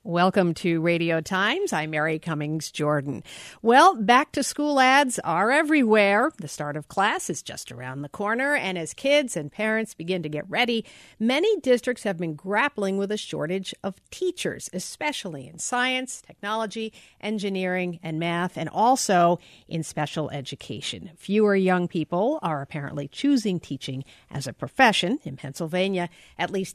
Welcome to Radio Times. I'm Mary Cummings Jordan. Well, back to school ads are everywhere. The start of class is just around the corner, and as kids and parents begin to get ready, many districts have been grappling with a shortage of teachers, especially in science, technology, engineering, and math, and also in special education. Fewer young people are apparently choosing teaching as a profession. In Pennsylvania, at least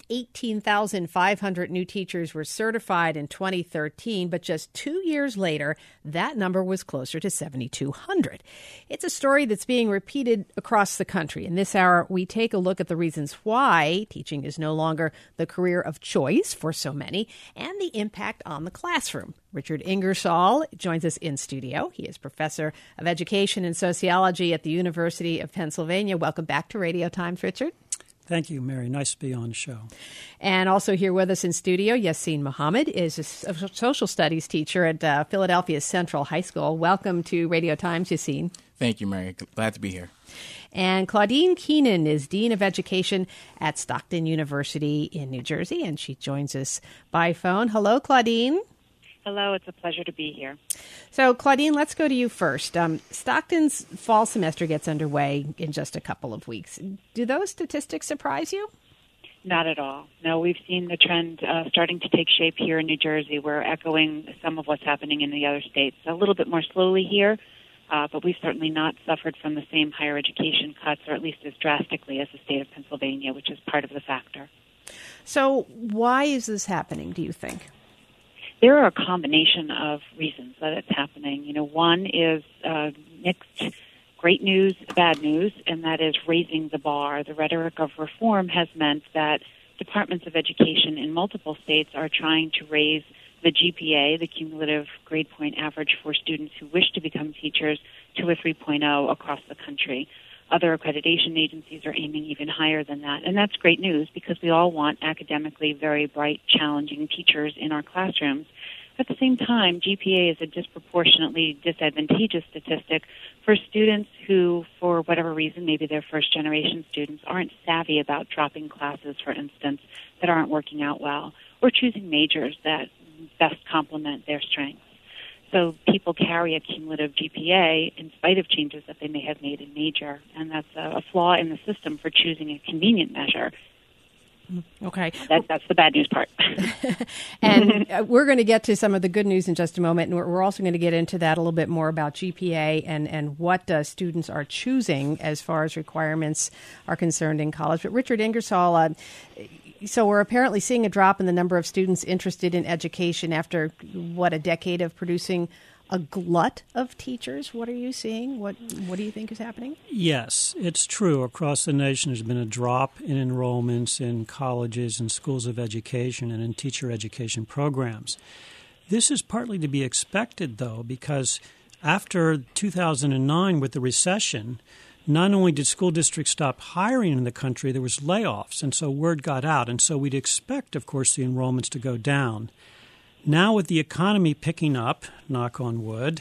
18,500 new teachers were certified in 2013, but just 2 years later, that number was closer to 7,200. It's a story that's being repeated across the country. In this hour, we take a look at the reasons why teaching is no longer the career of choice for so many and the impact on the classroom. Richard Ingersoll joins us in studio. He is professor of education and sociology at the University of Pennsylvania. Welcome back to Radio Times, Richard. Thank you, Mary. Nice to be on the show. And also here with us in studio, Yassine Mohammed is a social studies teacher at Philadelphia Central High School. Welcome to Radio Times, Yassine. Thank you, Mary. Glad to be here. And Claudine Keenan is Dean of Education at Stockton University in New Jersey, and she joins us by phone. Hello, Claudine. Hello, it's a pleasure to be here. So, Claudine, let's go to you first. Stockton's fall semester gets underway in just a couple of weeks. Do those statistics surprise you? Not at all. No, we've seen the trend starting to take shape here in New Jersey. We're echoing some of what's happening in the other states. A little bit more slowly here, but we've certainly not suffered from the same higher education cuts, or at least as drastically as the state of Pennsylvania, which is part of the factor. So why is this happening, do you think? There are a combination of reasons that it's happening. One is mixed great news, bad news, and that is raising the bar. The rhetoric of reform has meant that departments of education in multiple states are trying to raise the GPA, the cumulative grade point average for students who wish to become teachers, to a 3.0 across the country. Other accreditation agencies are aiming even higher than that. And that's great news because we all want academically very bright, challenging teachers in our classrooms. At the same time, GPA is a disproportionately disadvantageous statistic for students who, for whatever reason, maybe they're first-generation students, aren't savvy about dropping classes, for instance, that aren't working out well, or choosing majors that best complement their strengths. So people carry a cumulative GPA in spite of changes that they may have made in major, and that's a flaw in the system for choosing a convenient measure. Okay. That's the bad news part. And we're going to get to some of the good news in just a moment, and we're also going to get into that a little bit more about GPA and what students are choosing as far as requirements are concerned in college. But Richard Ingersoll, so we're apparently seeing a drop in the number of students interested in education after, a decade of producing a glut of teachers. What are you seeing? What do you think is happening? Yes, it's true. Across the nation, there's been a drop in enrollments in colleges and schools of education and in teacher education programs. This is partly to be expected, though, because after 2009 with the recession, not only did school districts stop hiring in the country, there was layoffs, and so word got out. And so we'd expect, of course, the enrollments to go down. Now with the economy picking up, knock on wood,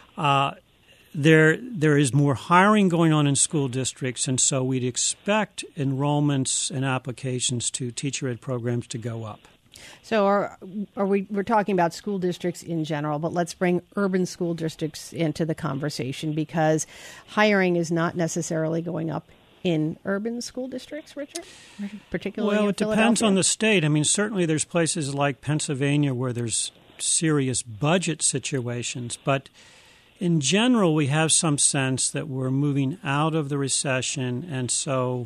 there is more hiring going on in school districts, and so we'd expect enrollments and applications to teacher ed programs to go up. So we're talking about school districts in general, but let's bring urban school districts into the conversation because hiring is not necessarily going up in urban school districts, Richard, particularly Well, in it depends on the state. I mean, certainly there's places like Pennsylvania where there's serious budget situations, but in general we have some sense that we're moving out of the recession, and so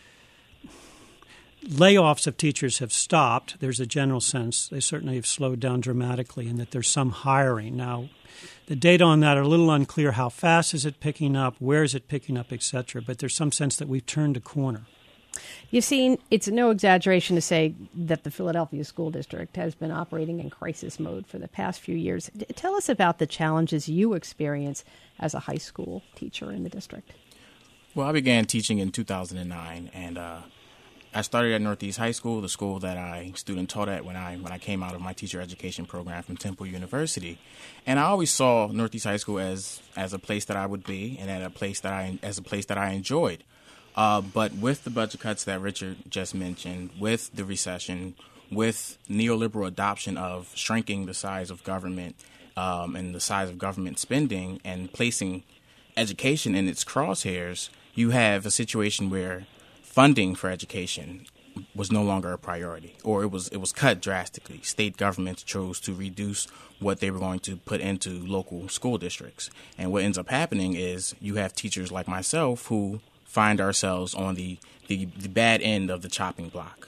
layoffs of teachers have stopped. There's a general sense they certainly have slowed down dramatically and that there's some hiring. Now, the data on that are a little unclear. How fast is it picking up? Where is it picking up, et cetera? But there's some sense that we've turned a corner. You've seen, it's no exaggeration to say that the Philadelphia School District has been operating in crisis mode for the past few years. Tell us about the challenges you experience as a high school teacher in the district. Well, I began teaching in 2009, and I started at Northeast High School, the school that I student taught at when I came out of my teacher education program from Temple University. And I always saw Northeast High School as a place that I would be and as a place that I enjoyed. But with the budget cuts that Richard just mentioned, with the recession, with neoliberal adoption of shrinking the size of government and the size of government spending and placing education in its crosshairs, you have a situation where funding for education was no longer a priority, or it was cut drastically. State governments chose to reduce what they were going to put into local school districts. And what ends up happening is you have teachers like myself who find ourselves on the bad end of the chopping block.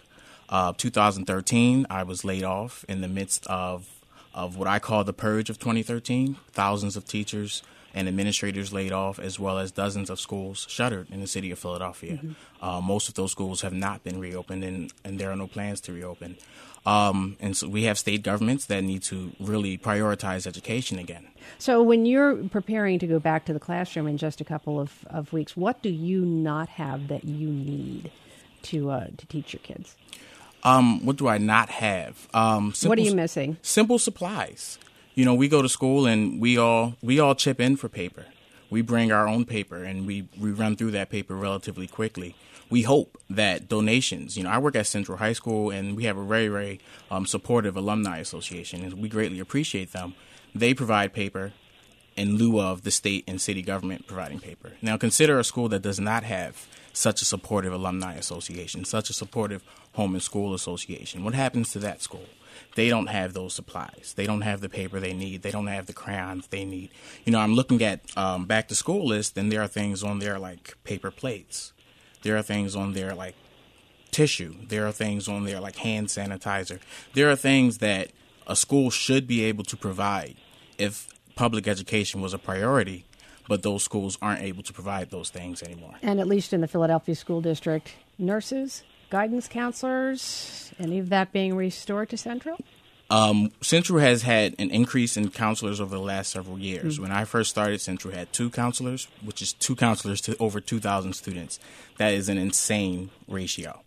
2013, I was laid off in the midst of what I call the purge of 2013. Thousands of teachers and administrators laid off, as well as dozens of schools shuttered in the city of Philadelphia. Most of those schools have not been reopened, and there are no plans to reopen. And so we have state governments that need to really prioritize education again. So when you're preparing to go back to the classroom in just a couple of weeks, what do you not have that you need to teach your kids? What do I not have? What are you missing? Simple supplies. You know, we go to school and we all chip in for paper. We bring our own paper and we run through that paper relatively quickly. We hope that donations, I work at Central High School and we have a very, very supportive alumni association, and we greatly appreciate them. They provide paper in lieu of the state and city government providing paper. Now, consider a school that does not have such a supportive alumni association, such a supportive home and school association. What happens to that school? They don't have those supplies. They don't have the paper they need. They don't have the crayons they need. I'm looking at back to school list, and there are things on there like paper plates. There are things on there like tissue. There are things on there like hand sanitizer. There are things that a school should be able to provide if public education was a priority, but those schools aren't able to provide those things anymore. And at least in the Philadelphia School District, nurses, guidance counselors, any of that being restored to Central? Central has had an increase in counselors over the last several years. Mm-hmm. When I first started, Central had 2 counselors, which is 2 counselors to over 2,000 students. That is an insane ratio.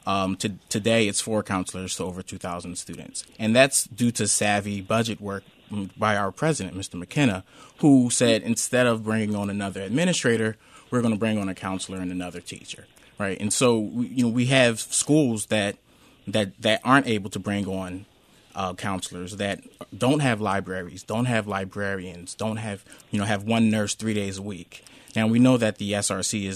Today, it's 4 counselors to over 2,000 students. And that's due to savvy budget work by our president, Mr. McKenna, who said instead of bringing on another administrator, we're going to bring on a counselor and another teacher. Right. And so, we have schools that aren't able to bring on counselors, that don't have libraries, don't have librarians, don't have, have one nurse 3 days a week. Now, we know that the SRC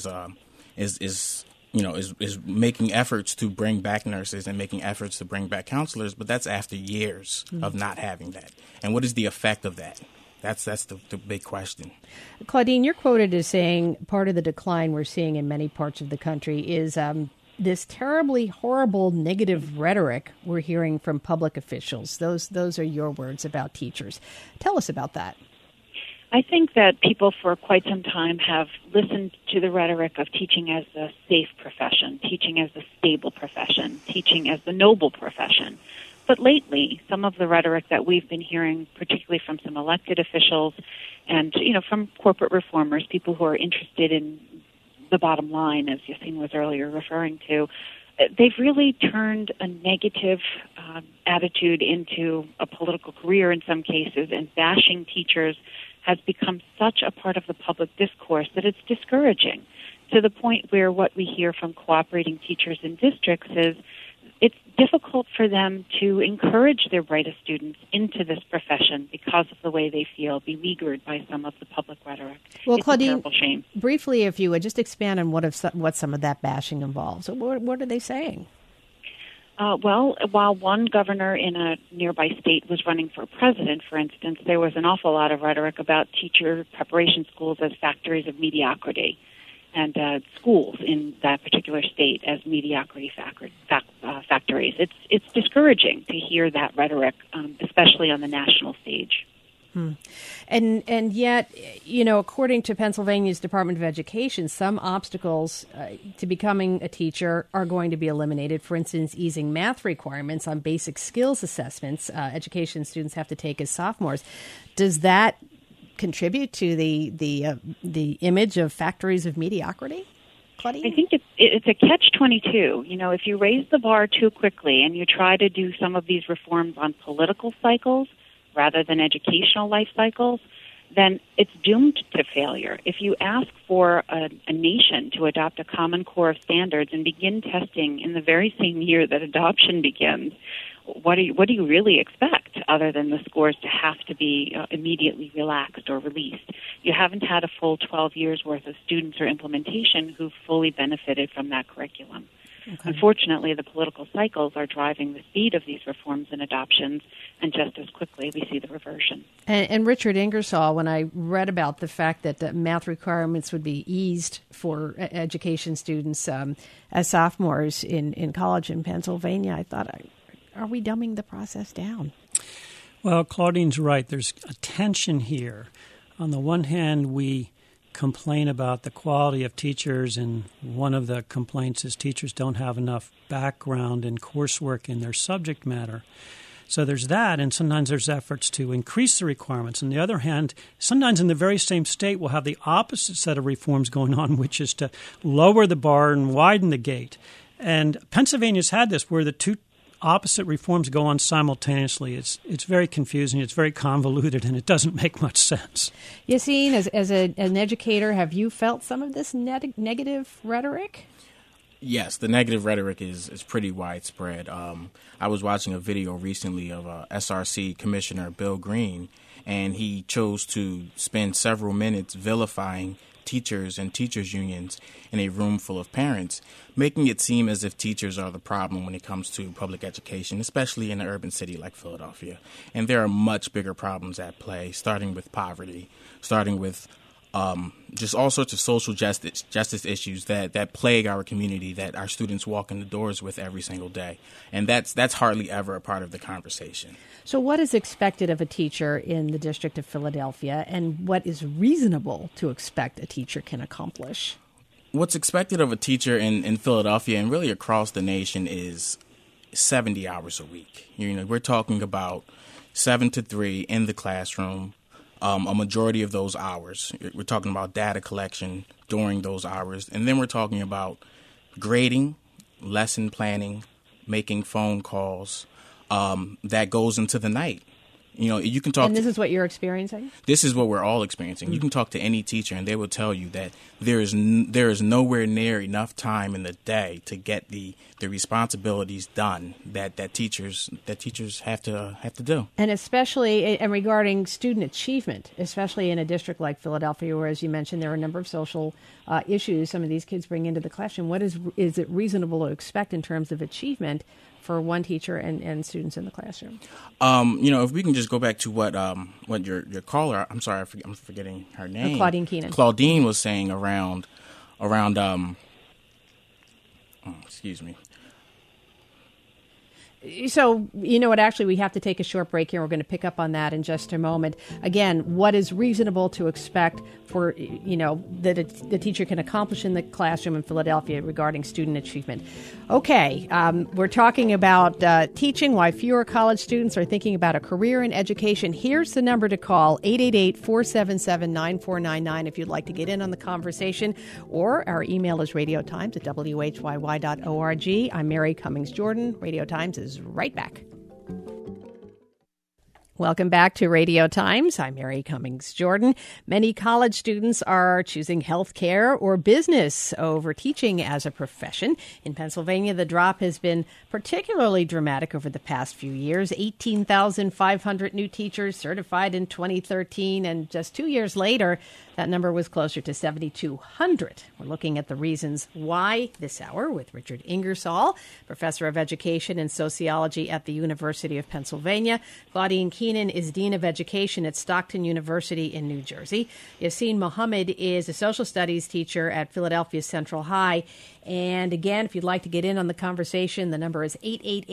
is making efforts to bring back nurses and making efforts to bring back counselors, but that's after years of not having that. And what is the effect of that? That's the big question. Claudine, you're quoted as saying part of the decline we're seeing in many parts of the country is this terribly horrible negative rhetoric we're hearing from public officials. Those are your words about teachers. Tell us about that. I think that people for quite some time have listened to the rhetoric of teaching as a safe profession, teaching as a stable profession, teaching as the noble profession. But lately, some of the rhetoric that we've been hearing, particularly from some elected officials and, from corporate reformers, people who are interested in the bottom line, as Yassine was earlier referring to, they've really turned a negative attitude into a political career in some cases, and bashing teachers has become such a part of the public discourse that it's discouraging, to the point where what we hear from cooperating teachers in districts is it's difficult for them to encourage their brightest students into this profession because of the way they feel beleaguered by some of the public rhetoric. Well, it's Claudine, a terrible shame. Briefly, if you would just expand on what some of that bashing involves. What are they saying? Well, while one governor in a nearby state was running for president, for instance, there was an awful lot of rhetoric about teacher preparation schools as factories of mediocrity, and schools in that particular state as mediocrity factories. It's discouraging to hear that rhetoric, especially on the national stage. And yet, according to Pennsylvania's Department of Education, some obstacles to becoming a teacher are going to be eliminated. For instance, easing math requirements on basic skills assessments education students have to take as sophomores. Does that contribute to the image of factories of mediocrity, Claudine? I think it's a catch-22. If you raise the bar too quickly and you try to do some of these reforms on political cycles rather than educational life cycles, then it's doomed to failure. If you ask for a nation to adopt a common core of standards and begin testing in the very same year that adoption begins, what do you really expect other than the scores to have to be immediately relaxed or released? You haven't had a full 12 years worth of students or implementation who've fully benefited from that curriculum. Okay. Unfortunately, the political cycles are driving the speed of these reforms and adoptions, and just as quickly we see the reversion. And Richard Ingersoll, when I read about the fact that math requirements would be eased for education students as sophomores in college in Pennsylvania, I thought, are we dumbing the process down? Well, Claudine's right. There's a tension here. On the one hand, we complain about the quality of teachers, and one of the complaints is teachers don't have enough background and coursework in their subject matter. So there's that, and sometimes there's efforts to increase the requirements. On the other hand, sometimes in the very same state we'll have the opposite set of reforms going on, which is to lower the bar and widen the gate. And Pennsylvania's had this where the two opposite reforms go on simultaneously. It's very confusing, it's very convoluted, and it doesn't make much sense. Yassine, as an educator, have you felt some of this negative rhetoric? Yes, the negative rhetoric is pretty widespread. I was watching a video recently of SRC Commissioner Bill Green, and he chose to spend several minutes vilifying teachers and teachers' unions in a room full of parents, making it seem as if teachers are the problem when it comes to public education, especially in an urban city like Philadelphia. And there are much bigger problems at play, starting with poverty, starting with just all sorts of social justice issues that plague our community, that our students walk in the doors with every single day. And that's hardly ever a part of the conversation. So what is expected of a teacher in the District of Philadelphia, and what is reasonable to expect a teacher can accomplish? What's expected of a teacher in Philadelphia and really across the nation is 70 hours a week. We're talking about 7 to 3 in the classroom. A majority of those hours, we're talking about data collection during those hours. And then we're talking about grading, lesson planning, making phone calls. That goes into the night. You can talk. And this is what you're experiencing? This is what we're all experiencing. Mm-hmm. You can talk to any teacher, and they will tell you that there is nowhere near enough time in the day to get the responsibilities done that teachers have to do. And especially regarding student achievement, especially in a district like Philadelphia, where, as you mentioned, there are a number of social issues some of these kids bring into the classroom. What is it reasonable to expect in terms of achievement for one teacher and students in the classroom? If we can just go back to what your caller, I'm sorry, I'm forgetting her name. Claudine Keenan. Claudine was saying around excuse me. So, actually, we have to take a short break here. We're going to pick up on that in just a moment. Again, what is reasonable to expect for, that the teacher can accomplish in the classroom in Philadelphia regarding student achievement? Okay, we're talking about teaching, why fewer college students are thinking about a career in education. Here's the number to call, 888-477-9499, if you'd like to get in on the conversation. Or our email is radiotimes@whyy.org. I'm Mary Cummings Jordan. Radio Times is right back. Welcome back to Radio Times. I'm Mary Cummings Jordan. Many college students are choosing healthcare or business over teaching as a profession. In Pennsylvania, the drop has been particularly dramatic over the past few years. 18,500 new teachers certified in 2013, and just 2 years later, that number was closer to 7,200. We're looking at the reasons why this hour with Richard Ingersoll, professor of education and sociology at the University of Pennsylvania. Claudine Keenan is Dean of Education at Stockton University in New Jersey. Yassine Mohammed is a social studies teacher at Philadelphia Central High. And again, if you'd like to get in on the conversation, the number is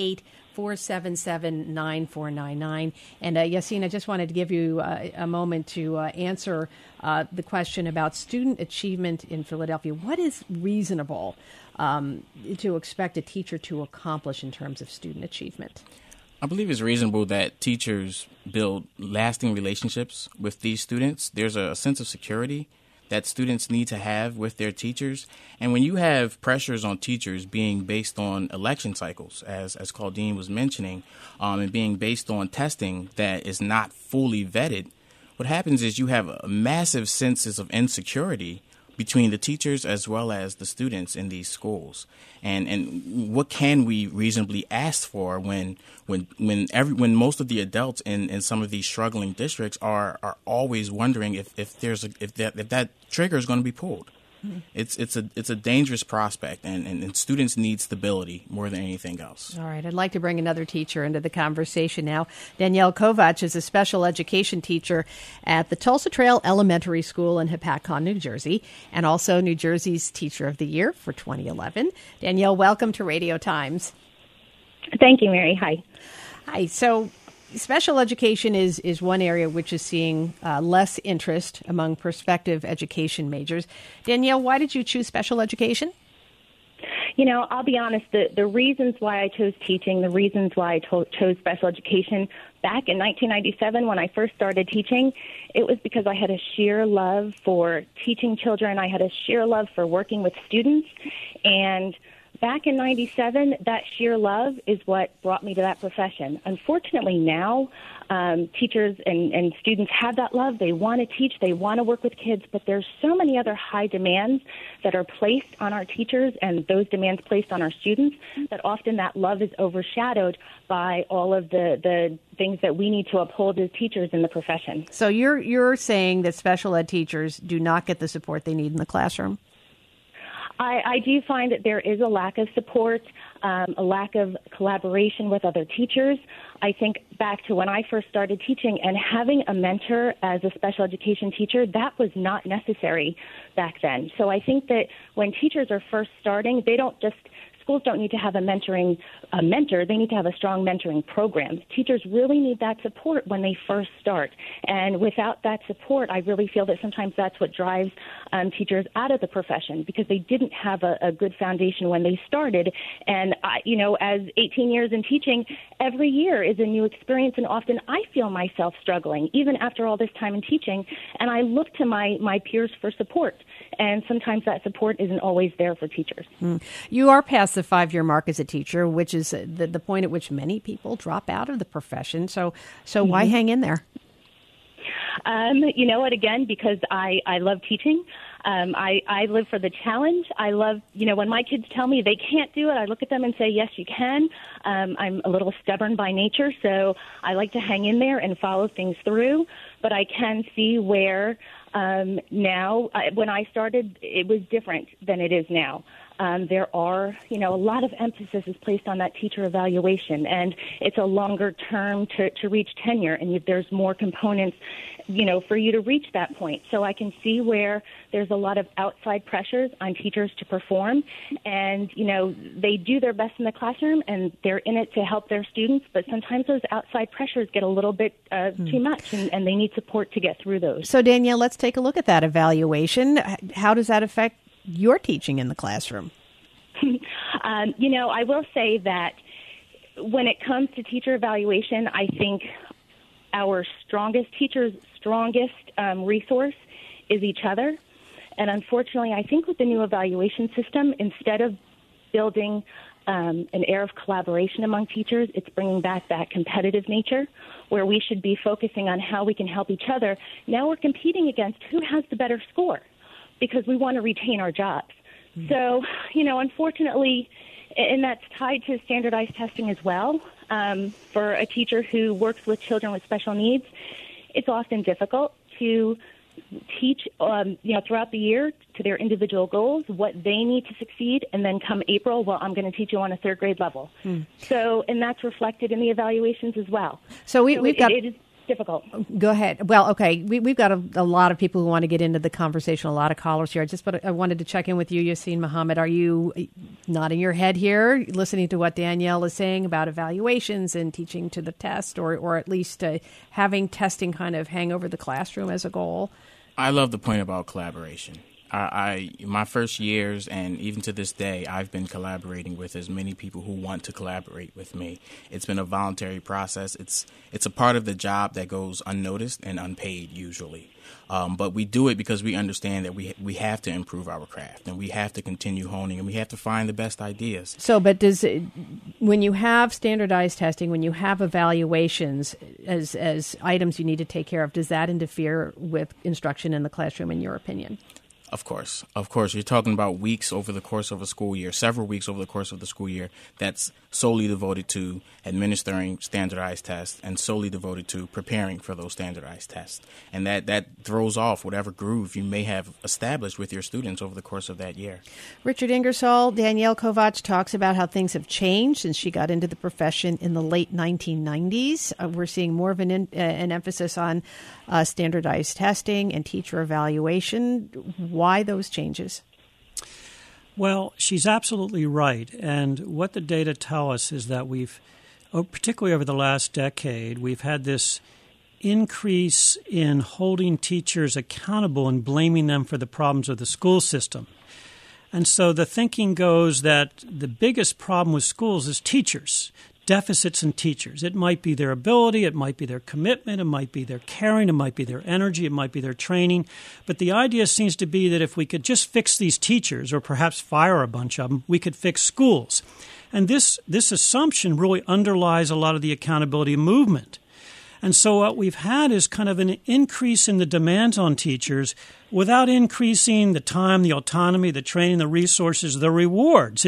888-477-9499. And Yassine, I just wanted to give you a moment to answer the question about student achievement in Philadelphia. What is reasonable to expect a teacher to accomplish in terms of student achievement? I believe it's reasonable that teachers build lasting relationships with these students. There's a sense of security that students need to have with their teachers. And when you have pressures on teachers being based on election cycles, as Claudine was mentioning, and being based on testing that is not fully vetted, what happens is you have a massive senses of insecurity between the teachers as well as the students in these schools. And what can we reasonably ask for when most of the adults in some of these struggling districts are always wondering if that trigger is going to be pulled. Mm-hmm. It's a dangerous prospect, and students need stability more than anything else. All right, I'd like to bring another teacher into the conversation now. Danielle Kovach is a special education teacher at the Tulsa Trail Elementary School in Hipatcon, New Jersey, and also New Jersey's Teacher of the Year for 2011. Danielle, welcome to Radio Times. Thank you, Mary. Hi. Hi. So special education is one area which is seeing less interest among prospective education majors. Danielle, why did you choose special education? You know, I'll be honest, the reasons why I chose teaching, the reasons why I chose special education back in 1997 when I first started teaching, it was because I had a sheer love for teaching children. I had a sheer love for working with students. And back in 97, that sheer love is what brought me to that profession. Unfortunately, now teachers and students have that love. They want to teach. They want to work with kids. But there's so many other high demands that are placed on our teachers and those demands placed on our students that often that love is overshadowed by all of the things that we need to uphold as teachers in the profession. So you're saying that special ed teachers do not get the support they need in the classroom? I do find that there is a lack of support, a lack of collaboration with other teachers. I think back to when I first started teaching and having a mentor as a special education teacher, that was not necessary back then. So I think that when teachers are first starting, schools don't need to have a mentor. They need to have a strong mentoring program. Teachers really need that support when they first start. And without that support, I really feel that sometimes that's what drives teachers out of the profession because they didn't have a good foundation when they started. And, as 18 years in teaching, every year is a new experience. And often I feel myself struggling, even after all this time in teaching. And I look to my peers for support. And sometimes that support isn't always there for teachers. You are past the 5-year mark as a teacher, which is the point at which many people drop out of the profession. So why hang in there? You know what, again, because I love teaching. I live for the challenge. I love, when my kids tell me they can't do it, I look at them and say, yes, you can. I'm a little stubborn by nature, so I like to hang in there and follow things through. But I can see where now, when I started, it was different than it is now. There are, a lot of emphasis is placed on that teacher evaluation, and it's a longer term to reach tenure, and there's more components, for you to reach that point. So I can see where there's a lot of outside pressures on teachers to perform, and, they do their best in the classroom, and they're in it to help their students, but sometimes those outside pressures get a little bit too much, and they need support to get through those. So, Danielle, let's take a look at that evaluation. How does that affect your teaching in the classroom? I will say that when it comes to teacher evaluation, I think our strongest resource is each other. And unfortunately, I think with the new evaluation system, instead of building an air of collaboration among teachers, it's bringing back that competitive nature where we should be focusing on how we can help each other. Now we're competing against who has the better score because we want to retain our jobs. So, unfortunately, and that's tied to standardized testing as well. For a teacher who works with children with special needs, it's often difficult to teach, throughout the year to their individual goals, what they need to succeed, and then come April, well, I'm going to teach you on a third grade level. So, and that's reflected in the evaluations as well. So we've got... It is difficult. Go ahead. Well, okay, we've got a lot of people who want to get into the conversation, a lot of callers here. But I wanted to check in with you, Yassine Mohammed. Are you nodding your head here, listening to what Danielle is saying about evaluations and teaching to the test, or at least having testing kind of hang over the classroom as a goal? I love the point about collaboration. My first years and even to this day, I've been collaborating with as many people who want to collaborate with me. It's been a voluntary process. It's a part of the job that goes unnoticed and unpaid usually. But we do it because we understand that we have to improve our craft and we have to continue honing and we have to find the best ideas. So, but when you have standardized testing, when you have evaluations as items you need to take care of, does that interfere with instruction in the classroom, in your opinion? Of course. You're talking about weeks over the course of a school year, several weeks over the course of the school year, that's solely devoted to administering standardized tests and solely devoted to preparing for those standardized tests. And that throws off whatever groove you may have established with your students over the course of that year. Richard Ingersoll, Danielle Kovach talks about how things have changed since she got into the profession in the late 1990s. We're seeing more of an emphasis on standardized testing and teacher evaluation. Why those changes? Well, she's absolutely right. And what the data tell us is that particularly over the last decade, we've had this increase in holding teachers accountable and blaming them for the problems of the school system. And so the thinking goes that the biggest problem with schools is teachers. Deficits in teachers. It might be their ability, it might be their commitment, it might be their caring, it might be their energy, it might be their training. But the idea seems to be that if we could just fix these teachers, or perhaps fire a bunch of them, we could fix schools. And this assumption really underlies a lot of the accountability movement. And so what we've had is kind of an increase in the demands on teachers without increasing the time, the autonomy, the training, the resources, the rewards.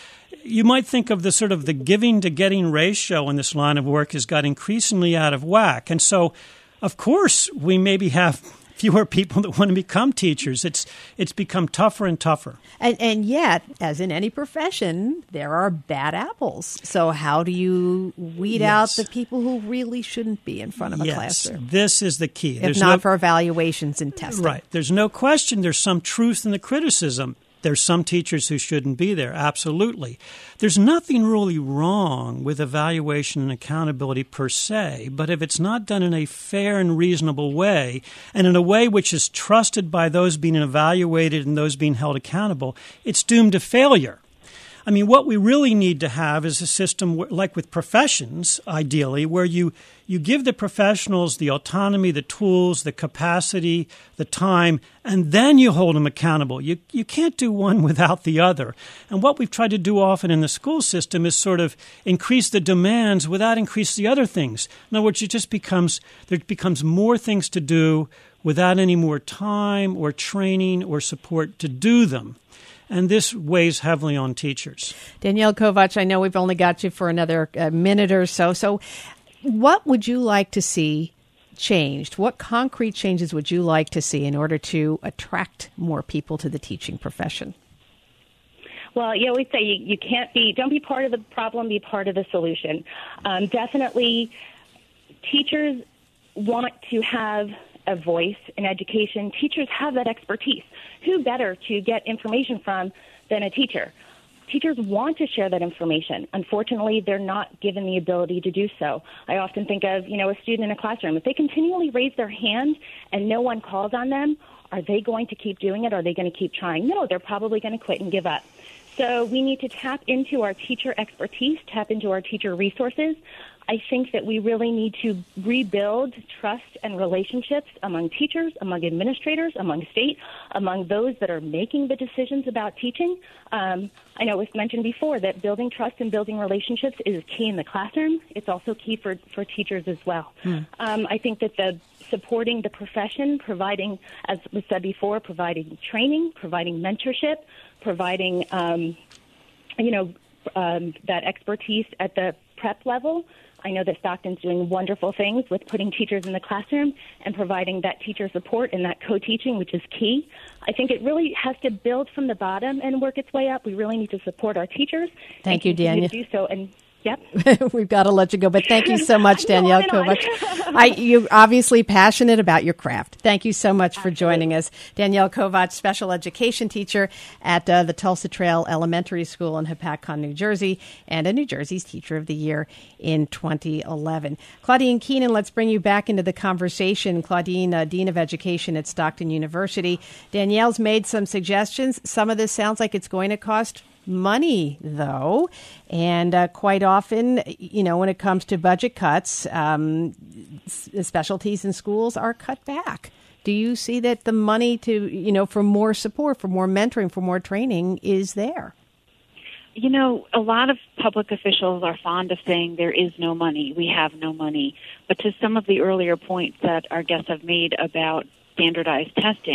You might think of the sort of the giving to getting ratio in this line of work has got increasingly out of whack. And so, of course, we maybe have fewer people that want to become teachers. It's become tougher and tougher. And yet, as in any profession, there are bad apples. So how do you weed out the people who really shouldn't be in front of a classroom? This is the key. If not for evaluations and testing. Right. There's no question there's some truth in the criticism. There's some teachers who shouldn't be there, absolutely. There's nothing really wrong with evaluation and accountability per se, but if it's not done in a fair and reasonable way, and in a way which is trusted by those being evaluated and those being held accountable, it's doomed to failure. I mean, what we really need to have is a system like with professions, ideally, where you give the professionals the autonomy, the tools, the capacity, the time, and then you hold them accountable. You can't do one without the other. And what we've tried to do often in the school system is sort of increase the demands without increase the other things. In other words, there becomes more things to do without any more time or training or support to do them. And this weighs heavily on teachers. Danielle Kovach, I know we've only got you for another minute or so. So what would you like to see changed? What concrete changes would you like to see in order to attract more people to the teaching profession? Well, you always say don't be part of the problem, be part of the solution. Definitely, teachers want to have a voice in education. Teachers have that expertise. Who better to get information from than a teacher? Teachers want to share that information. Unfortunately, they're not given the ability to do so. I often think of, a student in a classroom. If they continually raise their hand and no one calls on them, are they going to keep doing it? Are they going to keep trying? No, they're probably going to quit and give up. So we need to tap into our teacher expertise, tap into our teacher resources. I think that we really need to rebuild trust and relationships among teachers, among administrators, among state, among those that are making the decisions about teaching. I know it was mentioned before that building trust and building relationships is key in the classroom. It's also key for teachers as well. I think that supporting the profession, providing, as was said before, providing training, providing mentorship, providing, that expertise at the prep level. I know that Stockton's doing wonderful things with putting teachers in the classroom and providing that teacher support and that co-teaching, which is key. I think it really has to build from the bottom and work its way up. We really need to support our teachers. Thank you, Danielle. To do so. And yep. We've got to let you go, but thank you so much, Danielle Kovach. You're obviously passionate about your craft. Thank you so much for joining us. Danielle Kovach, special education teacher at the Tulsa Trail Elementary School in Hapatcon, New Jersey, and a New Jersey's Teacher of the Year in 2011. Claudine Keenan, let's bring you back into the conversation. Claudine, Dean of Education at Stockton University. Danielle's made some suggestions. Some of this sounds like it's going to cost money, though, and quite often, when it comes to budget cuts, specialties in schools are cut back. Do you see that the money to, for more support, for more mentoring, for more training is there? A lot of public officials are fond of saying there is no money, we have no money. But to some of the earlier points that our guests have made about standardized testing,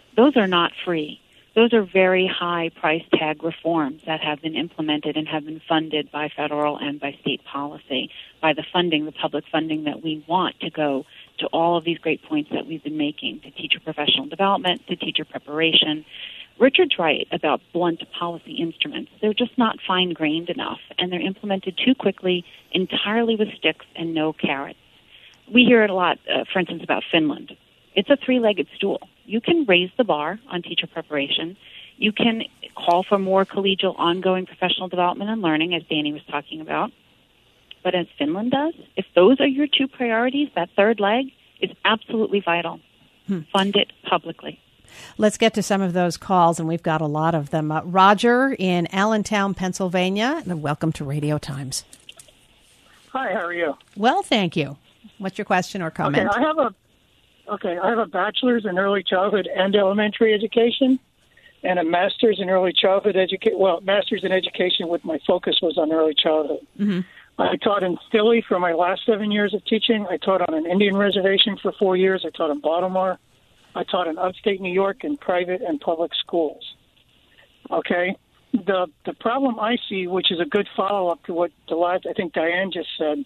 those are not free. Those are very high price tag reforms that have been implemented and have been funded by federal and by state policy, by the funding, the public funding that we want to go to all of these great points that we've been making, to teacher professional development, to teacher preparation. Richard's right about blunt policy instruments. They're just not fine-grained enough, and they're implemented too quickly, entirely with sticks and no carrots. We hear it a lot, for instance, about Finland. It's a three-legged stool. You can raise the bar on teacher preparation. You can call for more collegial, ongoing professional development and learning, as Danny was talking about. But as Finland does, if those are your two priorities, that third leg is absolutely vital. Fund it publicly. Let's get to some of those calls, and we've got a lot of them. Roger in Allentown, Pennsylvania, and welcome to Radio Times. Hi, how are you? Well, thank you. What's your question or comment? I have a bachelor's in early childhood and elementary education, and a master's in early childhood education. Well, master's in education with my focus was on early childhood. Mm-hmm. I taught in Philly for my last 7 years of teaching. I taught on an Indian reservation for 4 years. I taught in Baltimore. I taught in upstate New York in private and public schools. Okay? The problem I see, which is a good follow-up to what I think Diane just said,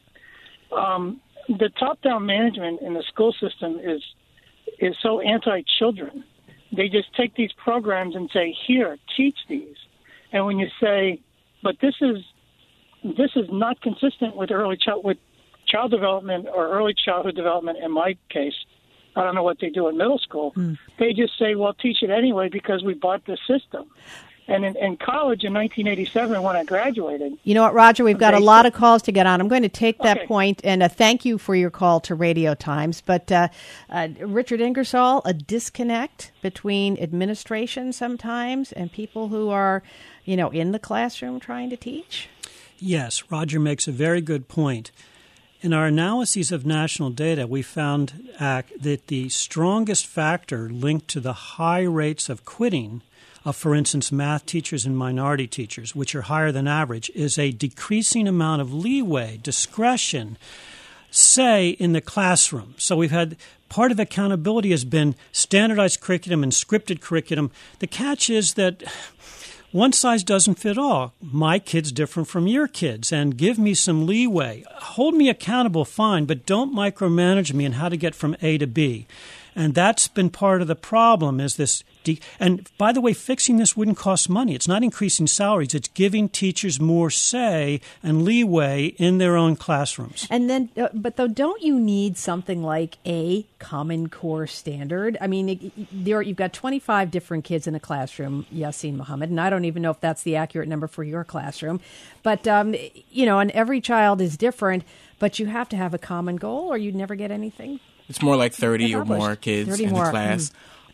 the top-down management in the school system is so anti-children. They just take these programs and say, here, teach these. And when you say, but this is not consistent with child development or early childhood development in my case, I don't know what they do in middle school. They just say, well, teach it anyway because we bought the system. And in college in 1987 when I graduated... You know what, Roger? We've got a lot of calls to get on. I'm going to take that point, and thank you for your call to Radio Times. But Richard Ingersoll, a disconnect between administration sometimes and people who are, in the classroom trying to teach? Yes, Roger makes a very good point. In our analyses of national data, we found that the strongest factor linked to the high rates of quitting of, for instance, math teachers and minority teachers, which are higher than average, is a decreasing amount of leeway, discretion, say, in the classroom. So we've had part of accountability has been standardized curriculum and scripted curriculum. The catch is that one size doesn't fit all. My kid's different from your kids, and give me some leeway. Hold me accountable, fine, but don't micromanage me in how to get from A to B. And that's been part of the problem is this. And by the way, fixing this wouldn't cost money. It's not increasing salaries. It's giving teachers more say and leeway in their own classrooms. And then, but though, don't you need something like a Common Core standard? I mean, you've got 25 different kids in a classroom, Yasin Muhammad, and I don't even know if that's the accurate number for your classroom. But, and every child is different, but you have to have a common goal or you'd never get anything. It's more like 30 or more kids in the class.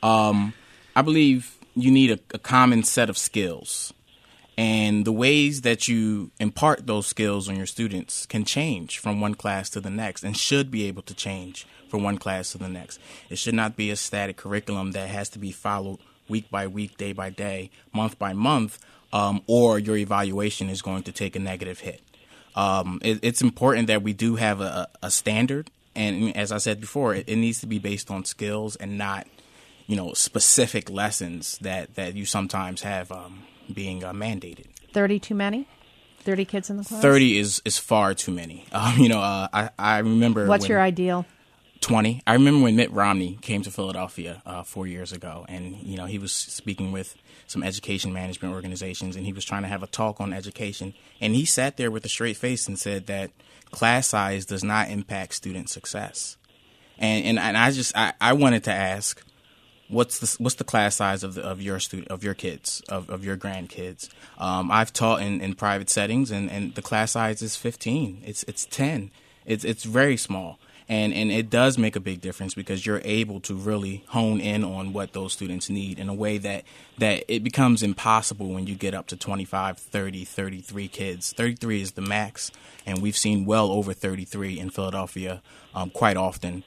I believe you need a common set of skills. And the ways that you impart those skills on your students can change from one class to the next and should be able to change from one class to the next. It should not be a static curriculum that has to be followed week by week, day by day, month by month, or your evaluation is going to take a negative hit. It's important that we do have a standard. And as I said before, it needs to be based on skills and not, specific lessons that you sometimes have being mandated. 30 too many? 30 kids in the class? 30 is far too many. I remember. What's your ideal? 20. I remember when Mitt Romney came to Philadelphia 4 years ago, and he was speaking with some education management organizations, and he was trying to have a talk on education, and he sat there with a straight face and said that class size does not impact student success. And I wanted to ask, what's the class size of your kids, of your grandkids? I've taught in private settings, and the class size is 15. It's 10. It's very small. And it does make a big difference because you're able to really hone in on what those students need in a way that it becomes impossible when you get up to 25, 30, 33 kids. 33 is the max, and we've seen well over 33 in Philadelphia quite often.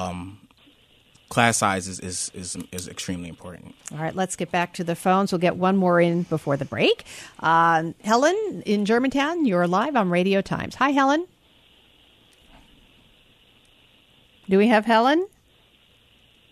Class size is extremely important. All right, let's get back to the phones. We'll get one more in before the break. Helen in Germantown, you're live on Radio Times. Hi, Helen. Do we have Helen?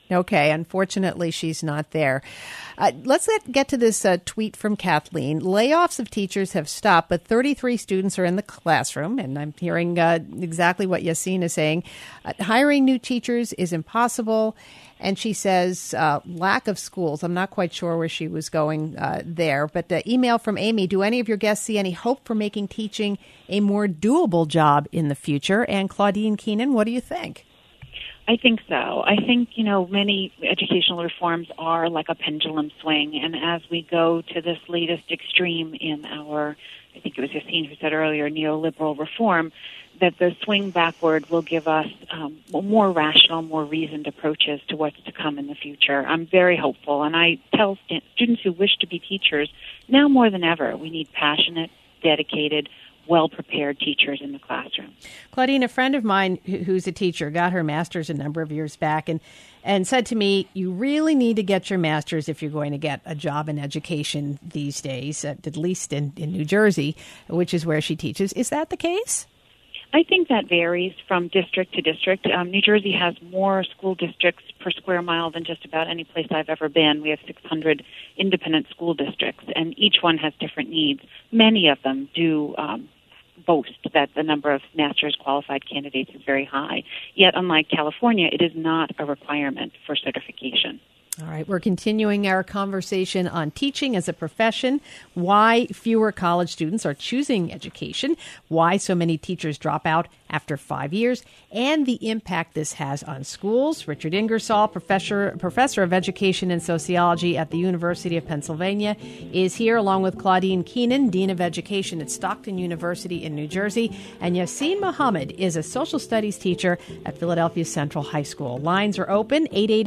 Okay, unfortunately, she's not there. Let's get to this tweet from Kathleen. Layoffs of teachers have stopped, but 33 students are in the classroom, and I'm hearing exactly what Yassine is saying. Hiring new teachers is impossible, and she says lack of schools. I'm not quite sure where she was going there, but email from Amy. Do any of your guests see any hope for making teaching a more doable job in the future? And Claudine Keenan, what do you think? I think so. I think, many educational reforms are like a pendulum swing. And as we go to this latest extreme in our, I think it was Yassine who said earlier, neoliberal reform, that the swing backward will give us more rational, more reasoned approaches to what's to come in the future. I'm very hopeful. And I tell students who wish to be teachers, now more than ever, we need passionate, dedicated, well-prepared teachers in the classroom. Claudine, a friend of mine who's a teacher got her master's a number of years back and said to me, you really need to get your master's if you're going to get a job in education these days, at least in New Jersey, which is where she teaches. Is that the case? I think that varies from district to district. New Jersey has more school districts per square mile than just about any place I've ever been. We have 600 independent school districts, and each one has different needs. Many of them do boast that the number of master's qualified candidates is very high. Yet, unlike California, it is not a requirement for certification. All right, we're continuing our conversation on teaching as a profession, why fewer college students are choosing education, why so many teachers drop out after 5 years, and the impact this has on schools. Richard Ingersoll, professor of education and sociology at the University of Pennsylvania, is here along with Claudine Keenan, Dean of Education at Stockton University in New Jersey, and Yassine Mohammed is a social studies teacher at Philadelphia Central High School. Lines are open,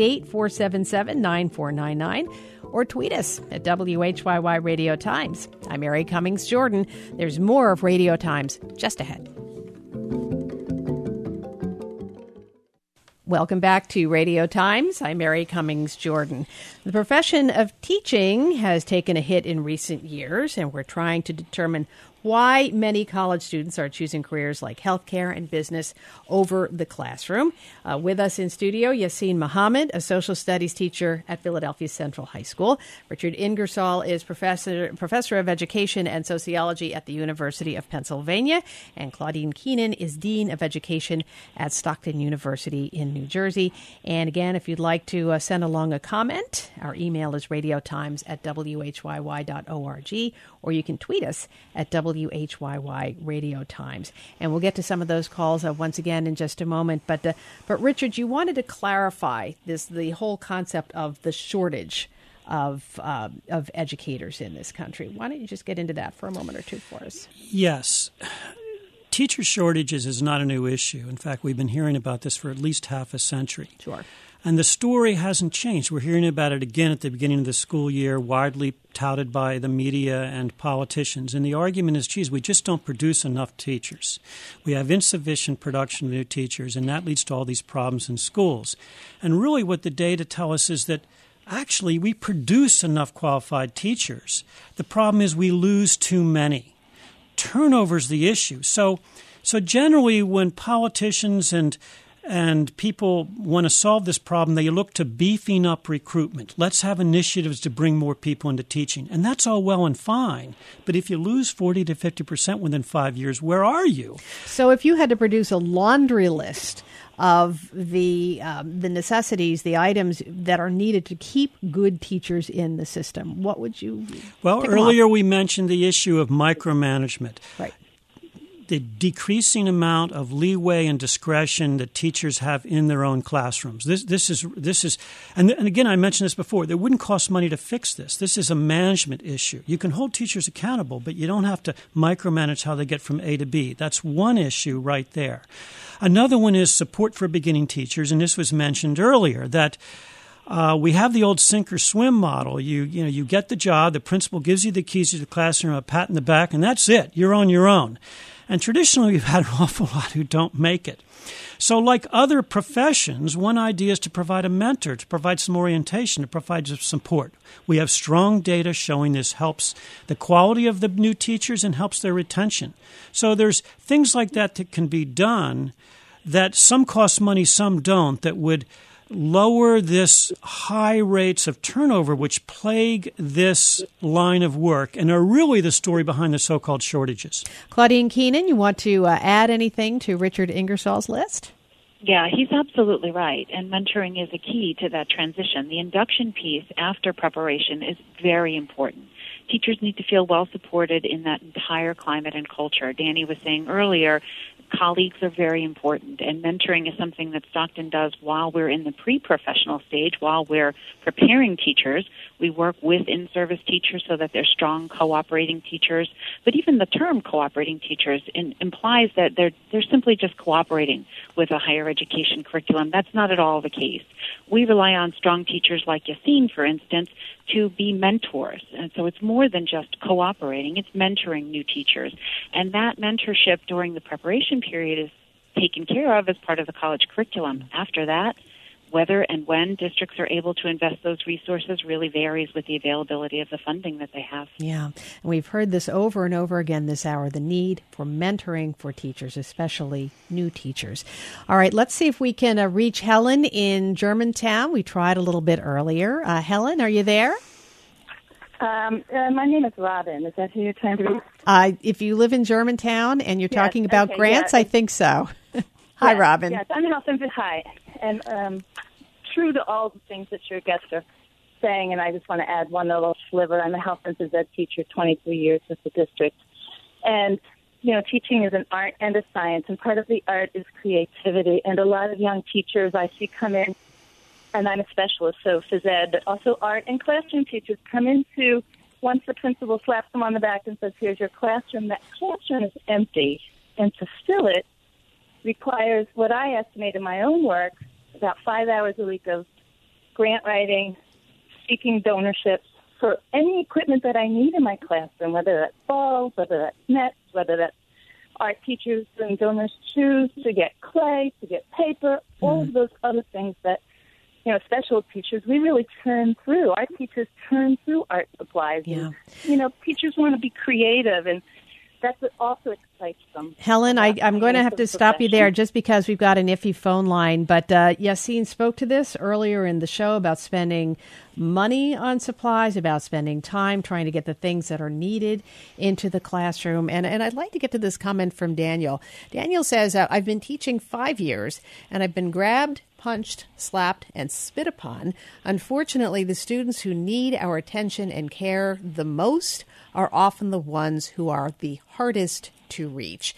888-477-9499. Or tweet us at WHYY Radio Times. I'm Mary Cummings Jordan. There's more of Radio Times just ahead. Welcome back to Radio Times. I'm Mary Cummings Jordan. The profession of teaching has taken a hit in recent years, and we're trying to determine why many college students are choosing careers like healthcare and business over the classroom. With us in studio, Yassine Mohammed, a social studies teacher at Philadelphia Central High School. Richard Ingersoll is professor of education and sociology at the University of Pennsylvania. And Claudine Keenan is dean of education at Stockton University in New Jersey. And again, if you'd like to send along a comment, our email is radiotimes@whyy.org, or you can tweet us at WHYY Radio Times. And we'll get to some of those calls once again in just a moment. But Richard, you wanted to clarify the whole concept of the shortage of educators in this country. Why don't you just get into that for a moment or two for us? Yes. Teacher shortages is not a new issue. In fact, we've been hearing about this for at least half a century. Sure. And the story hasn't changed. We're hearing about it again at the beginning of the school year, widely touted by the media and politicians. And the argument is, geez, we just don't produce enough teachers. We have insufficient production of new teachers, and that leads to all these problems in schools. And really what the data tell us is that actually we produce enough qualified teachers. The problem is we lose too many. Turnover is the issue. So generally when politicians and people want to solve this problem, they look to beefing up recruitment. Let's have initiatives to bring more people into teaching. And that's all well and fine. But if you lose 40 to 50% within 5 years, where are you? So if you had to produce a laundry list of the necessities, the items that are needed to keep good teachers in the system, what would you Well, earlier we mentioned the issue of micromanagement. Right. The decreasing amount of leeway and discretion that teachers have in their own classrooms. This is, and again, I mentioned this before. It wouldn't cost money to fix this. This is a management issue. You can hold teachers accountable, but you don't have to micromanage how they get from A to B. That's one issue right there. Another one is support for beginning teachers, and this was mentioned earlier that. We have the old sink or swim model. You get the job, the principal gives you the keys to the classroom, a pat in the back, and that's it. You're on your own. And traditionally, we've had an awful lot who don't make it. So like other professions, one idea is to provide a mentor, to provide some orientation, to provide some support. We have strong data showing this helps the quality of the new teachers and helps their retention. So there's things like that can be done that some cost money, some don't, that would lower this high rates of turnover which plague this line of work and are really the story behind the so-called shortages. Claudine Keenan, you want to add anything to Richard Ingersoll's list? Yeah, he's absolutely right. And mentoring is a key to that transition. The induction piece after preparation is very important. Teachers need to feel well supported in that entire climate and culture. Danny was saying earlier, colleagues are very important, and mentoring is something that Stockton does while we're in the pre-professional stage, while we're preparing teachers. We work with in-service teachers so that they're strong cooperating teachers. But even the term cooperating teachers implies that they're simply just cooperating with a higher education curriculum. That's not at all the case. We rely on strong teachers like Yassine, for instance, to be mentors. And so it's more than just cooperating, it's mentoring new teachers. And that mentorship during the preparation period is taken care of as part of the college curriculum. After that, whether and when districts are able to invest those resources really varies with the availability of the funding that they have. Yeah, and we've heard this over and over again this hour, the need for mentoring for teachers, especially new teachers. All right, let's see if we can reach Helen in Germantown. We tried a little bit earlier. Helen, are you there? My name is Robin. Is that who you're trying to reach? If you live in Germantown and you're talking about grants, I think so. Hi, Robin. Yes, I'm Health and Hi. And true to all the things that your guests are saying, and I just want to add one little sliver. I'm a health and phys ed teacher, 23 years with the district. And, you know, teaching is an art and a science, and part of the art is creativity. And a lot of young teachers I see come in, and I'm a specialist, so phys ed, but also art and classroom teachers come into, once the principal slaps them on the back and says, here's your classroom, that classroom is empty. And to fill it requires what I estimate in my own work, about 5 hours a week of grant writing, seeking donorships for any equipment that I need in my classroom, whether that's balls, whether that's nets, whether that's art teachers and donors choose to get clay, to get paper, all of those other things that, you know, special teachers, we really turn through. Our teachers turn through art supplies. Yeah. And, you know, teachers want to be creative, and that's what also excites them. Helen, I'm going to have to stop you there just because we've got an iffy phone line. But Yassine spoke to this earlier in the show about spending money on supplies, about spending time trying to get the things that are needed into the classroom. And I'd like to get to this comment from Daniel. Daniel says, I've been teaching 5 years, and I've been grabbed, punched, slapped, and spit upon. Unfortunately, the students who need our attention and care the most are often the ones who are the hardest to reach.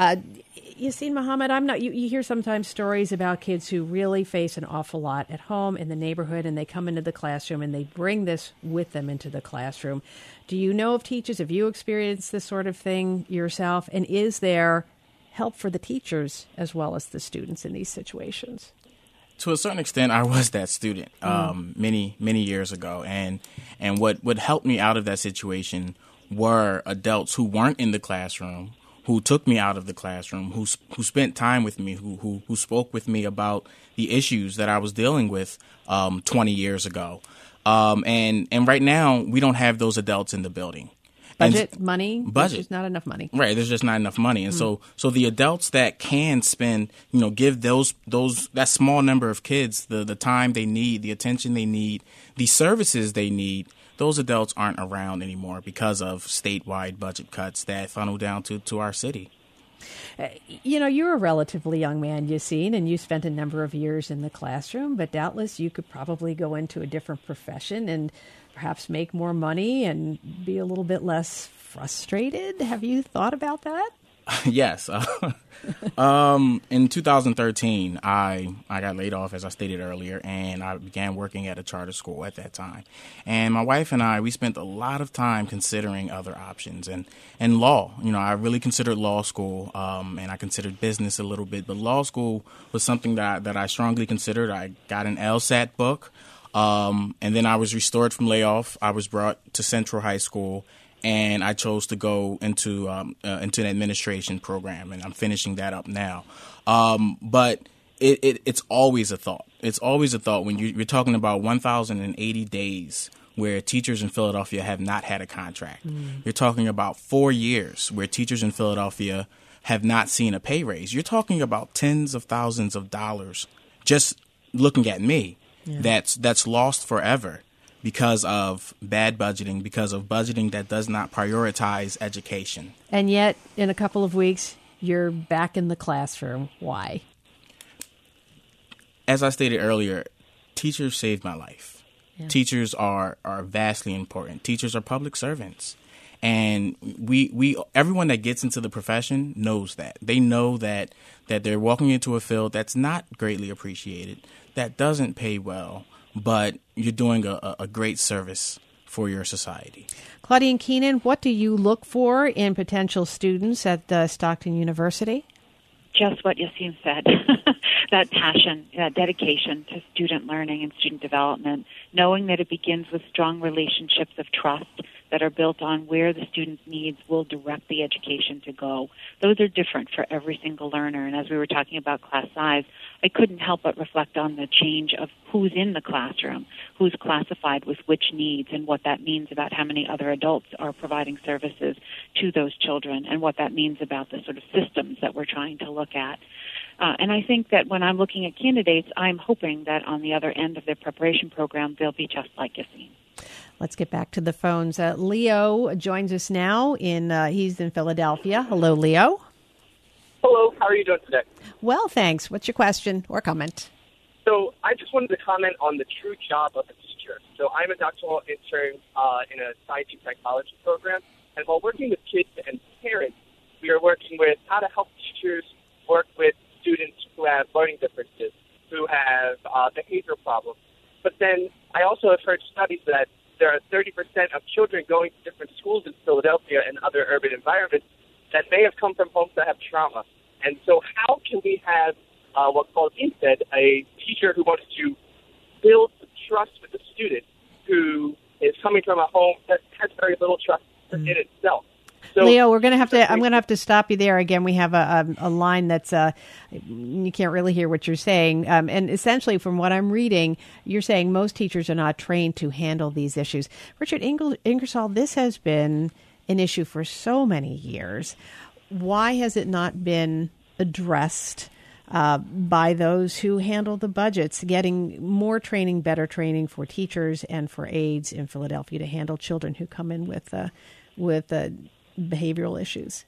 Yassine Mohammed, you hear sometimes stories about kids who really face an awful lot at home, in the neighborhood, and they come into the classroom and they bring this with them into the classroom. Do you know of teachers? Have you experienced this sort of thing yourself? And is there help for the teachers as well as the students in these situations? To a certain extent, I was that student many years ago, and what helped me out of that situation were adults who weren't in the classroom, who took me out of the classroom, who spent time with me, who spoke with me about the issues that I was dealing with 20 years ago, and right now we don't have those adults in the building. Money. There's just not enough money. Right. There's just not enough money. And so the adults that can spend, give that small number of kids the time they need, the attention they need, the services they need, those adults aren't around anymore because of statewide budget cuts that funnel down to our city. You're a relatively young man, Yassine, and you spent a number of years in the classroom, but doubtless you could probably go into a different profession and perhaps make more money and be a little bit less frustrated. Have you thought about that? Yes. In 2013, I got laid off, as I stated earlier, and I began working at a charter school at that time. And my wife and I, we spent a lot of time considering other options and law. I really considered law school, and I considered business a little bit, but law school was something that I strongly considered. I got an LSAT book, and then I was restored from layoff. I was brought to Central High School, and I chose to go into an administration program, and I'm finishing that up now. But it's always a thought. It's always a thought when you're talking about 1,080 days where teachers in Philadelphia have not had a contract. You're talking about 4 years where teachers in Philadelphia have not seen a pay raise. You're talking about tens of thousands of dollars just looking at me, that's lost forever because of bad budgeting, because of budgeting that does not prioritize education. And yet, in a couple of weeks, you're back in the classroom. Why? As I stated earlier, teachers saved my life. Yeah. Teachers are vastly important. Teachers are public servants. And we everyone that gets into the profession knows that. They know that they're walking into a field that's not greatly appreciated, that doesn't pay well, but you're doing a great service for your society. Claudine Keenan, what do you look for in potential students at Stockton University? Just what Yassine said, that passion, that dedication to student learning and student development, knowing that it begins with strong relationships of trust that are built on where the student's needs will direct the education to go. Those are different for every single learner. And as we were talking about class size, I couldn't help but reflect on the change of who's in the classroom, who's classified with which needs, and what that means about how many other adults are providing services to those children, and what that means about the sort of systems that we're trying to look at. And I think that when I'm looking at candidates, I'm hoping that on the other end of their preparation program, they'll be just like Yassine. Let's get back to the phones. Leo joins us now. He's in Philadelphia. Hello, Leo. Hello. How are you doing today? Well, thanks. What's your question or comment? So I just wanted to comment on the true job of a teacher. So I'm a doctoral intern in a science psychology program. And while working with kids and parents, we are working with how to help teachers work with students who have learning differences, who have behavior problems. But then I also have heard studies that there are 30% of children going to different schools in Philadelphia and other urban environments that may have come from homes that have trauma. And so how can we have what's called instead a teacher who wants to build trust with the student who is coming from a home that has very little trust in itself? So, Leo, I'm going to have to stop you there again. We have a line that's you can't really hear what you're saying. And essentially, from what I'm reading, you're saying most teachers are not trained to handle these issues. Richard Ingersoll, this has been an issue for so many years. Why has it not been addressed by those who handle the budgets, getting more training, better training for teachers and for aides in Philadelphia to handle children who come in with behavioral issues?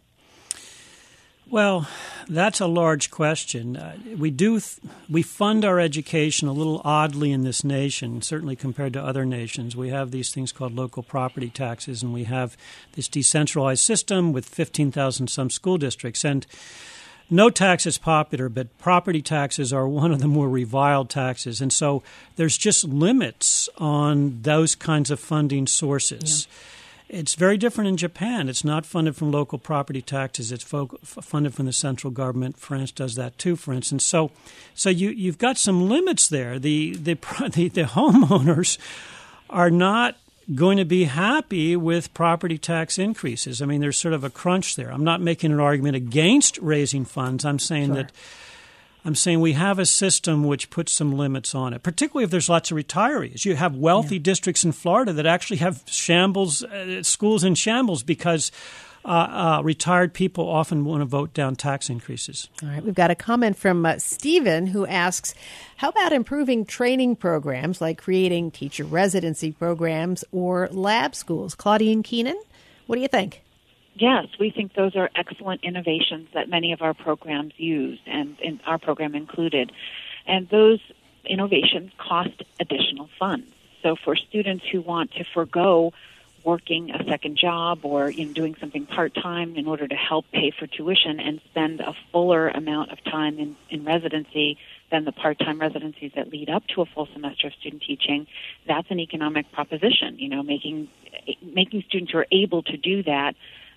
Well, that's a large question. We fund our education a little oddly in this nation, certainly compared to other nations. We have these things called local property taxes, and we have this decentralized system with 15,000 some school districts. And no tax is popular, but property taxes are one of the more reviled taxes. And so there's just limits on those kinds of funding sources. Yeah. It's very different in Japan. It's not funded from local property taxes. It's funded from the central government. France does that too, for instance. So you've got some limits there. The homeowners are not going to be happy with property tax increases. I mean, there's sort of a crunch there. I'm not making an argument against raising funds. I'm saying we have a system which puts some limits on it, particularly if there's lots of retirees. You have wealthy districts in Florida that actually have schools in shambles because retired people often want to vote down tax increases. All right. We've got a comment from Stephen who asks, how about improving training programs like creating teacher residency programs or lab schools? Claudine Keenan, what do you think? Yes, we think those are excellent innovations that many of our programs use, and in our program included. And those innovations cost additional funds. So for students who want to forego working a second job or doing something part-time in order to help pay for tuition and spend a fuller amount of time in residency than the part-time residencies that lead up to a full semester of student teaching, that's an economic proposition. Making students who are able to do that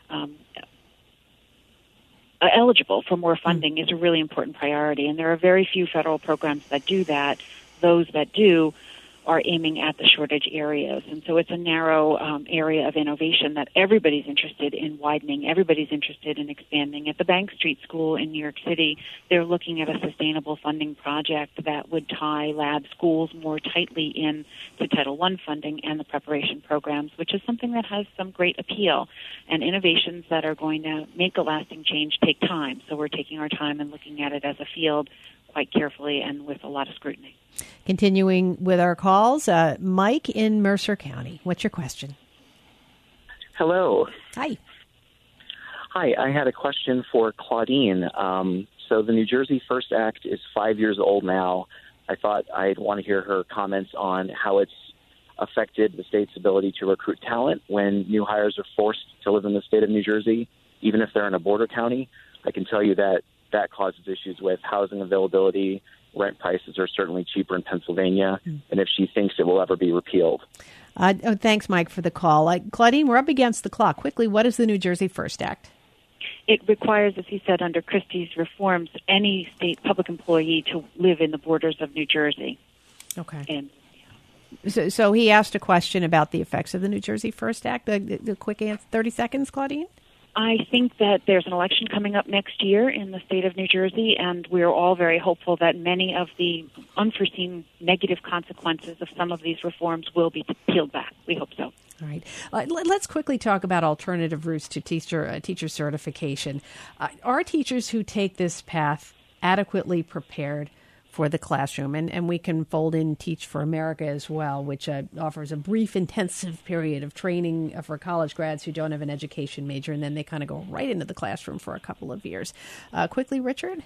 eligible for more funding is a really important priority, and there are very few federal programs that do that. Those that do are aiming at the shortage areas, and so it's a narrow area of innovation that everybody's interested in widening. Everybody's interested in expanding. At the Bank Street School in New York City, they're looking at a sustainable funding project that would tie lab schools more tightly in to Title I funding and the preparation programs, which is something that has some great appeal. And innovations that are going to make a lasting change take time, so we're taking our time and looking at it as a field quite carefully and with a lot of scrutiny. Continuing with our calls, Mike in Mercer County. What's your question? Hello. Hi. Hi, I had a question for Claudine. So the New Jersey First Act is 5 years old now. I thought I'd want to hear her comments on how it's affected the state's ability to recruit talent when new hires are forced to live in the state of New Jersey, even if they're in a border county. I can tell you that causes issues with housing availability. Rent prices are certainly cheaper in Pennsylvania, and if she thinks it will ever be repealed. Thanks, Mike, for the call. Claudine, we're up against the clock. Quickly, what is the New Jersey First Act? It requires, as he said, under Christie's reforms, any state public employee to live in the borders of New Jersey. Okay. And So he asked a question about the effects of the New Jersey First Act. The quick answer, 30 seconds, Claudine? I think that there's an election coming up next year in the state of New Jersey, and we're all very hopeful that many of the unforeseen negative consequences of some of these reforms will be peeled back. We hope so. All right. Let's quickly talk about alternative routes to teacher certification. Are teachers who take this path adequately prepared for the classroom? And we can fold in Teach for America as well, which offers a brief, intensive period of training for college grads who don't have an education major, and then they kind of go right into the classroom for a couple of years. Quickly, Richard?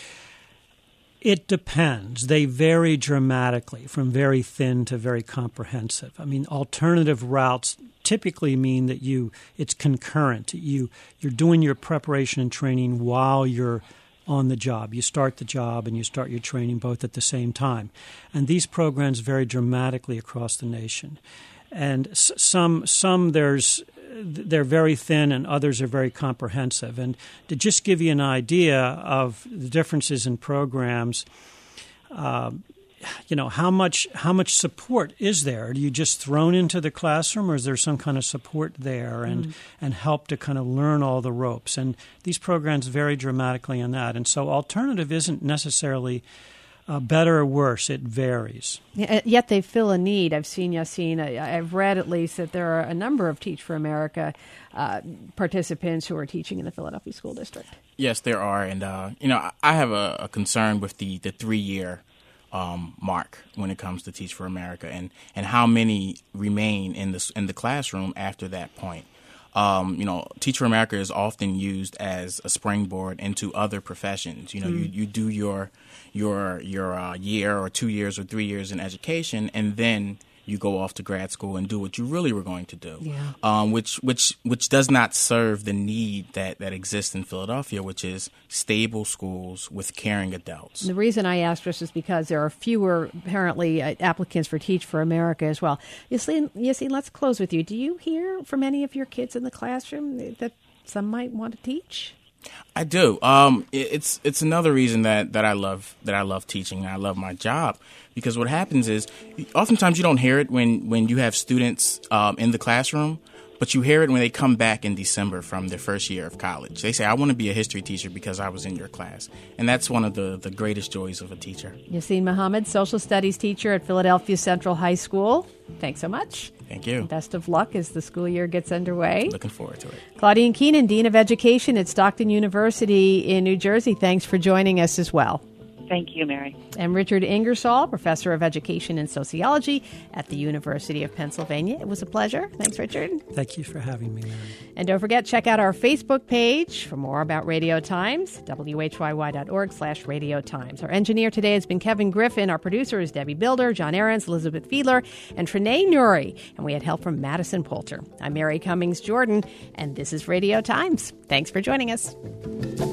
It depends. They vary dramatically from very thin to very comprehensive. I mean, alternative routes typically mean that it's concurrent. You're doing your preparation and training while you're on the job. You start the job and you start your training both at the same time. And these programs vary dramatically across the nation. And some they're very thin and others are very comprehensive. And to just give you an idea of the differences in programs, how much support is there? Are you just thrown into the classroom, or is there some kind of support there and help to kind of learn all the ropes? And these programs vary dramatically in that. And so alternative isn't necessarily better or worse. It varies. Yet they fill a need. I've seen, Yassine, I've read at least that there are a number of Teach for America participants who are teaching in the Philadelphia School District. Yes, there are. And, I have a concern with the 3-year mark when it comes to Teach for America and how many remain in the classroom after that point. Teach for America is often used as a springboard into other professions. You do your year or 2 years or 3 years in education, and then you go off to grad school and do what you really were going to do. Yeah. Which does not serve the need that exists in Philadelphia, which is stable schools with caring adults. The reason I asked this is because there are fewer, apparently, applicants for Teach for America as well. Yassine, let's close with you. Do you hear from any of your kids in the classroom that some might want to teach? I do. It's another reason that I love teaching and I love my job, because what happens is oftentimes you don't hear it when you have students in the classroom, but you hear it when they come back in December from their first year of college. They say, I want to be a history teacher because I was in your class. And that's one of the greatest joys of a teacher. Yassine Mohammed, social studies teacher at Philadelphia Central High School. Thanks so much. Thank you. Best of luck as the school year gets underway. Looking forward to it. Claudine Keenan, Dean of Education at Stockton University in New Jersey. Thanks for joining us as well. Thank you, Mary. And Richard Ingersoll, Professor of Education and Sociology at the University of Pennsylvania. It was a pleasure. Thanks, Richard. Thank you for having me, Mary. And don't forget, check out our Facebook page for more about Radio Times, whyy.org/Radio Times. Our engineer today has been Kevin Griffin. Our producer is Debbie Builder, John Ahrens, Elizabeth Fiedler, and Trinae Nuri. And we had help from Madison Poulter. I'm Mary Cummings Jordan, and this is Radio Times. Thanks for joining us.